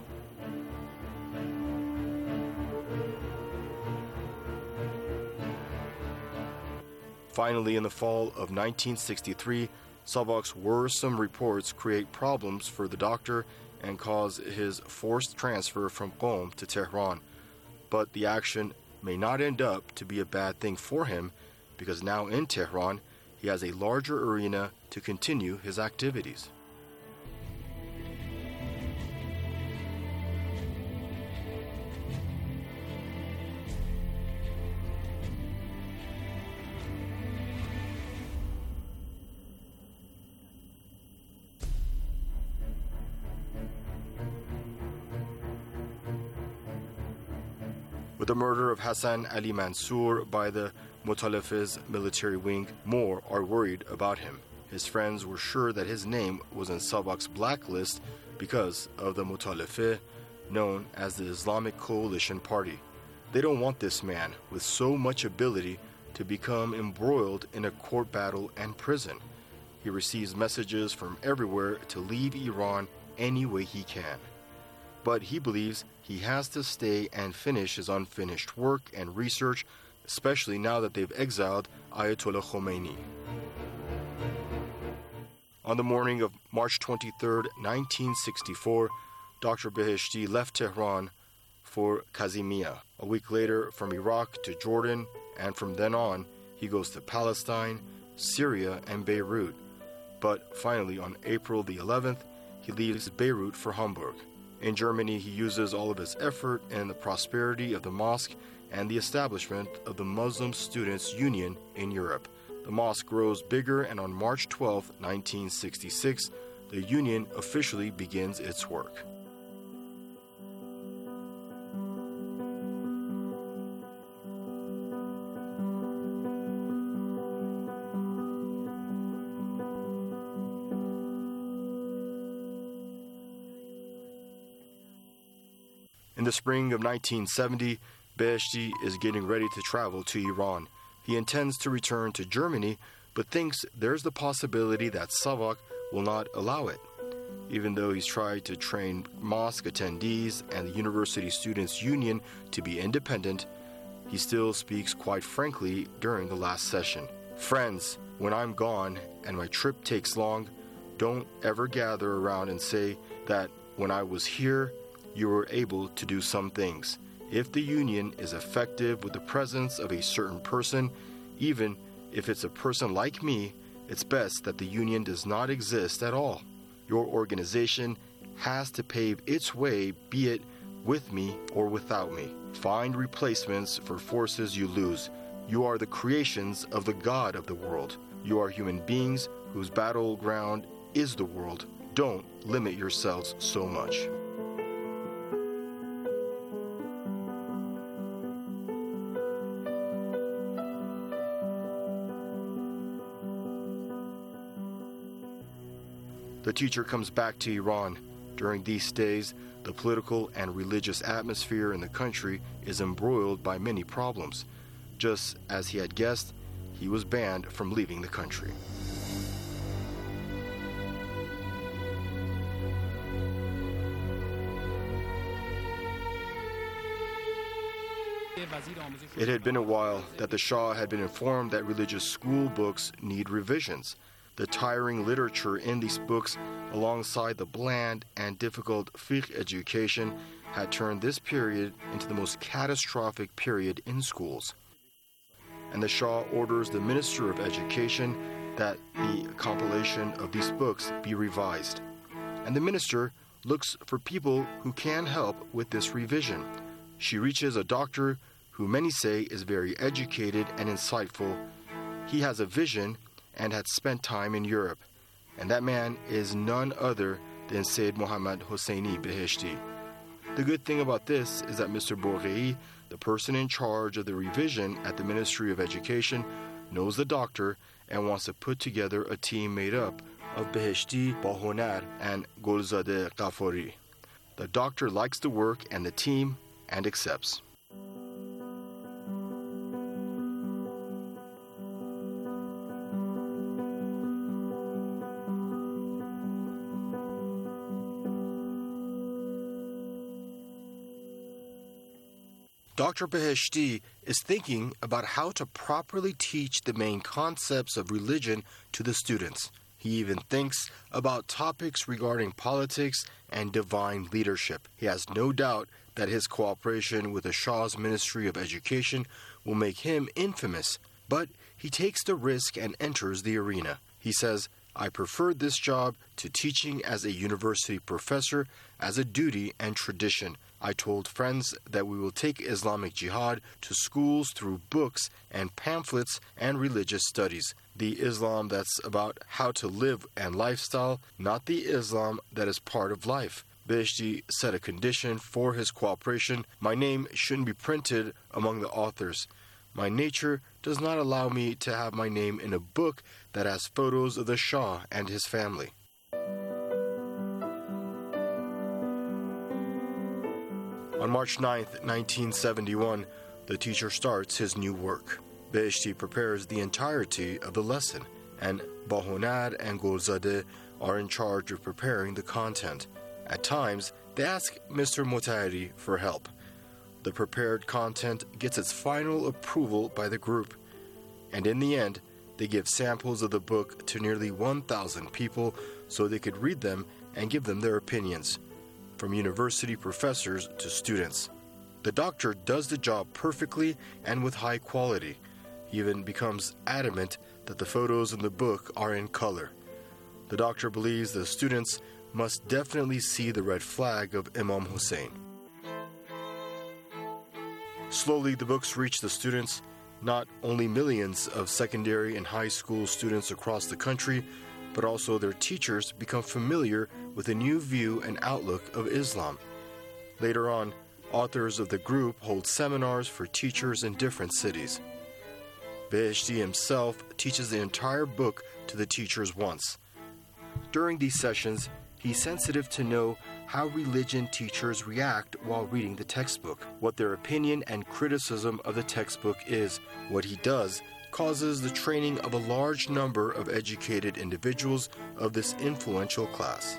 Finally, in the fall of nineteen sixty-three, Savak's worrisome reports create problems for the doctor and cause his forced transfer from Qom to Tehran. But the action may not end up to be a bad thing for him, because now in Tehran, he has a larger arena to continue his activities. With the murder of Hassan Ali Mansour by the Mutalafis military wing, more are worried about him. His friends were sure that his name was in Savak's blacklist because of the Mutalafih, known as the Islamic Coalition Party. They don't want this man with so much ability to become embroiled in a court battle and prison. He receives messages from everywhere to leave Iran any way he can. But he believes he has to stay and finish his unfinished work and research, especially now that they've exiled Ayatollah Khomeini. On the morning of March twenty-third, nineteen sixty-four, Doctor Beheshti left Tehran for Kazimiya. A week later, from Iraq to Jordan, and from then on, he goes to Palestine, Syria, and Beirut. But finally, on April the eleventh, he leaves Beirut for Hamburg. In Germany, he uses all of his effort in the prosperity of the mosque and the establishment of the Muslim Students' Union in Europe. The mosque grows bigger, and on March twelfth, nineteen sixty-six, the union officially begins its work. In the spring of nineteen seventy, Beheshti is getting ready to travel to Iran. He intends to return to Germany, but thinks there's the possibility that Savak will not allow it. Even though he's tried to train mosque attendees and the University Students' Union to be independent, he still speaks quite frankly during the last session. Friends, when I'm gone and my trip takes long, don't ever gather around and say that when I was here, you were able to do some things. If the union is effective with the presence of a certain person, even if it's a person like me, it's best that the union does not exist at all. Your organization has to pave its way, be it with me or without me. Find replacements for forces you lose. You are the creations of the God of the world. You are human beings whose battleground is the world. Don't limit yourselves so much. The teacher comes back to Iran. During these days, the political and religious atmosphere in the country is embroiled by many problems. Just as he had guessed, he was banned from leaving the country. It had been a while that the Shah had been informed that religious school books need revisions. The tiring literature in these books, alongside the bland and difficult fiqh education, had turned this period into the most catastrophic period in schools. And the Shah orders the Minister of Education that the compilation of these books be revised. And the minister looks for people who can help with this revision. She reaches a doctor who many say is very educated and insightful. He has a vision and had spent time in Europe, and that man is none other than Sayyid Mohammad Hosseini Beheshti. The good thing about this is that Mister Bourghi, the person in charge of the revision at the Ministry of Education, knows the doctor and wants to put together a team made up of Beheshti Bahonar and Golzadeh Ghafari. The doctor likes the work and the team and accepts. Doctor Beheshti is thinking about how to properly teach the main concepts of religion to the students. He even thinks about topics regarding politics and divine leadership. He has no doubt that his cooperation with the Shah's Ministry of Education will make him infamous, but he takes the risk and enters the arena. He says, "I preferred this job to teaching as a university professor as a duty and tradition. I told friends that we will take Islamic jihad to schools through books and pamphlets and religious studies. The Islam that's about how to live and lifestyle, not the Islam that is part of life." Beheshti set a condition for his cooperation. "My name shouldn't be printed among the authors. My nature does not allow me to have my name in a book that has photos of the Shah and his family." On March ninth, nineteen seventy-one, the teacher starts his new work. Beheshti prepares the entirety of the lesson, and Bahonar and Golzadeh are in charge of preparing the content. At times, they ask Mister Motahari for help. The prepared content gets its final approval by the group, and in the end, they give samples of the book to nearly one thousand people so they could read them and give them their opinions, from university professors to students. The doctor does the job perfectly and with high quality. He even becomes adamant that the photos in the book are in color. The doctor believes the students must definitely see the red flag of Imam Hussein. Slowly, the books reach the students, not only millions of secondary and high school students across the country, but also their teachers become familiar with a new view and outlook of Islam. Later on, authors of the group hold seminars for teachers in different cities. Beheshti himself teaches the entire book to the teachers once. During these sessions, he's sensitive to know how religion teachers react while reading the textbook, what their opinion and criticism of the textbook is. What he does causes the training of a large number of educated individuals of this influential class.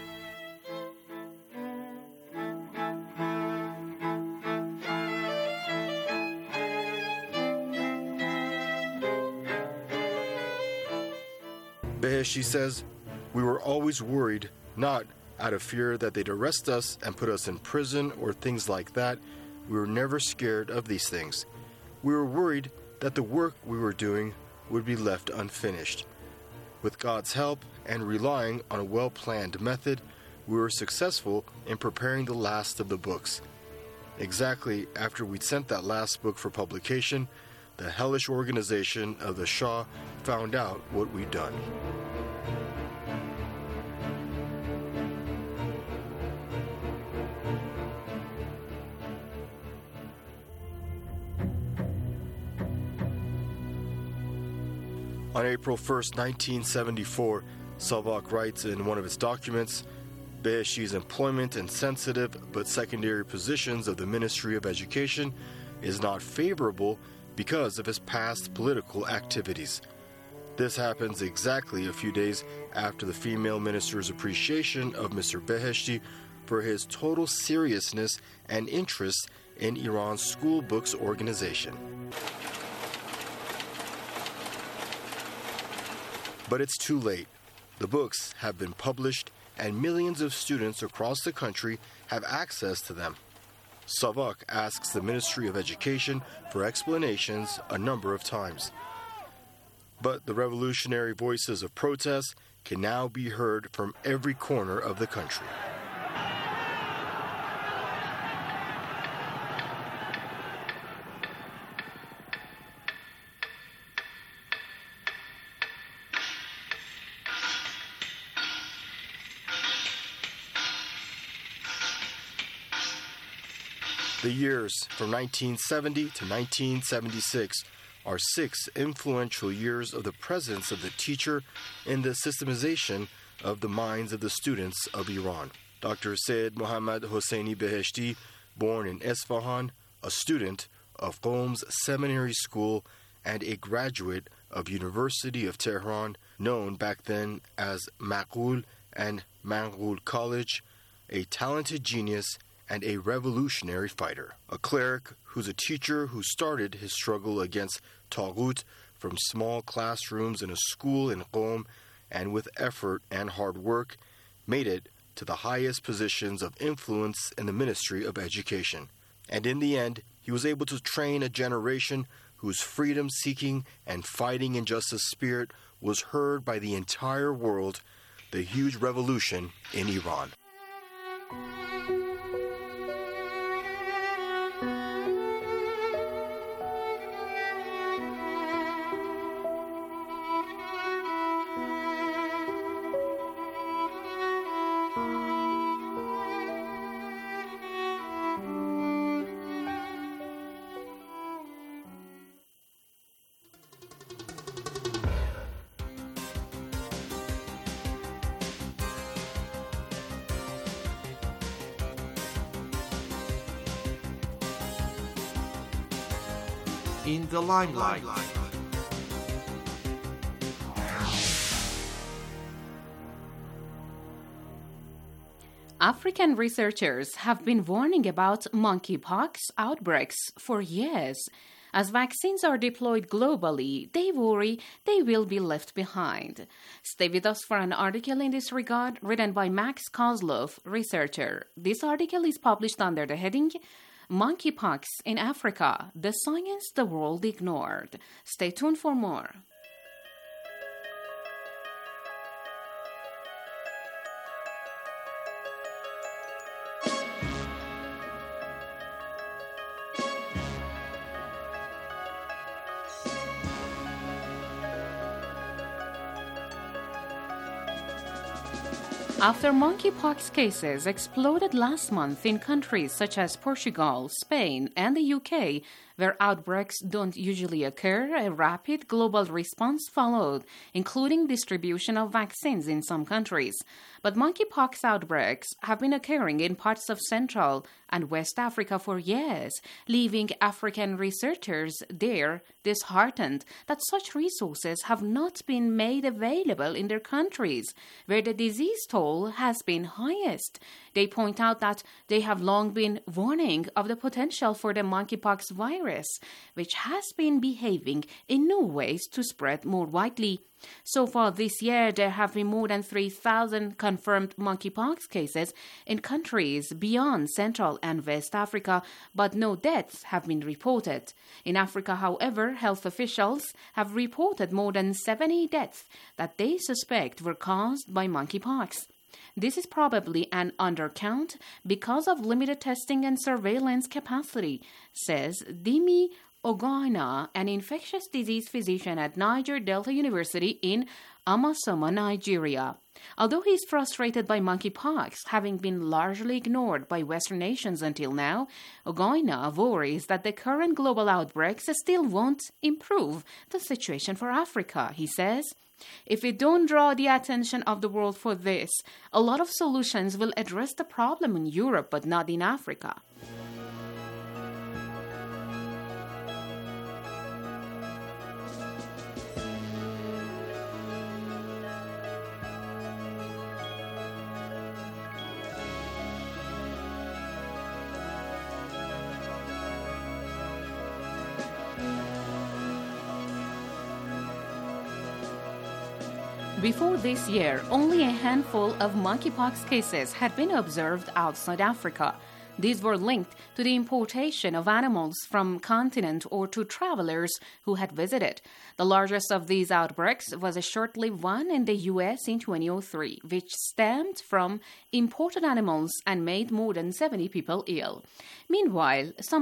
Beheshti says, "We were always worried, not out of fear that they'd arrest us and put us in prison or things like that. We were never scared of these things. We were worried that the work we were doing would be left unfinished. With God's help and relying on a well-planned method, we were successful in preparing the last of the books. Exactly after we'd sent that last book for publication, the hellish organization of the Shah found out what we'd done." On April first, nineteen seventy-four, Savak writes in one of its documents, "Beheshti's employment in sensitive but secondary positions of the Ministry of Education is not favorable because of his past political activities." This happens exactly a few days after the female minister's appreciation of Mister Beheshti for his total seriousness and interest in Iran's school books organization. But it's too late. The books have been published and millions of students across the country have access to them. Savak asks the Ministry of Education for explanations a number of times. But the revolutionary voices of protest can now be heard from every corner of the country. The years from nineteen seventy to nineteen seventy-six are six influential years of the presence of the teacher in the systemization of the minds of the students of Iran. Doctor Sayyid Muhammad Hosseini Beheshti, born in Esfahan, a student of Qom's seminary school and a graduate of University of Tehran, known back then as Maqul and Manqul College, a talented genius and a revolutionary fighter, a cleric who's a teacher who started his struggle against Taghut from small classrooms in a school in Qom, and with effort and hard work made it to the highest positions of influence in the Ministry of Education. And in the end, he was able to train a generation whose freedom-seeking and fighting injustice spirit was heard by the entire world, the huge revolution in Iran. In the limelight. African researchers have been warning about monkeypox outbreaks for years. As vaccines are deployed globally, they worry they will be left behind. Stay with us for an article in this regard written by Max Kozlov, researcher. This article is published under the heading Monkeypox in Africa, the science the world ignored. Stay tuned for more. After monkeypox cases exploded last month in countries such as Portugal, Spain, and the U K, where outbreaks don't usually occur, a rapid global response followed, including distribution of vaccines in some countries. But monkeypox outbreaks have been occurring in parts of Central and West Africa for years, leaving African researchers there disheartened that such resources have not been made available in their countries, where the disease toll has been highest. They point out that they have long been warning of the potential for the monkeypox virus, which has been behaving in new ways to spread more widely. So far this year, there have been more than three thousand confirmed monkeypox cases in countries beyond Central and West Africa, but no deaths have been reported. In Africa, however, health officials have reported more than seventy deaths that they suspect were caused by monkeypox. This is probably an undercount because of limited testing and surveillance capacity, says Dimi Ogoina, an infectious disease physician at Niger Delta University in Amasoma, Nigeria. Although he is frustrated by monkeypox having been largely ignored by Western nations until now, Ogoina worries that the current global outbreaks still won't improve the situation for Africa. He says, "If we don't draw the attention of the world for this, a lot of solutions will address the problem in Europe but not in Africa." Before this year, only a handful of monkeypox cases had been observed outside Africa. These were linked to the importation of animals from continent or to travelers who had visited. The largest of these outbreaks was a short-lived one in the U S in twenty oh three, which stemmed from imported animals and made more than seventy people ill. Meanwhile, some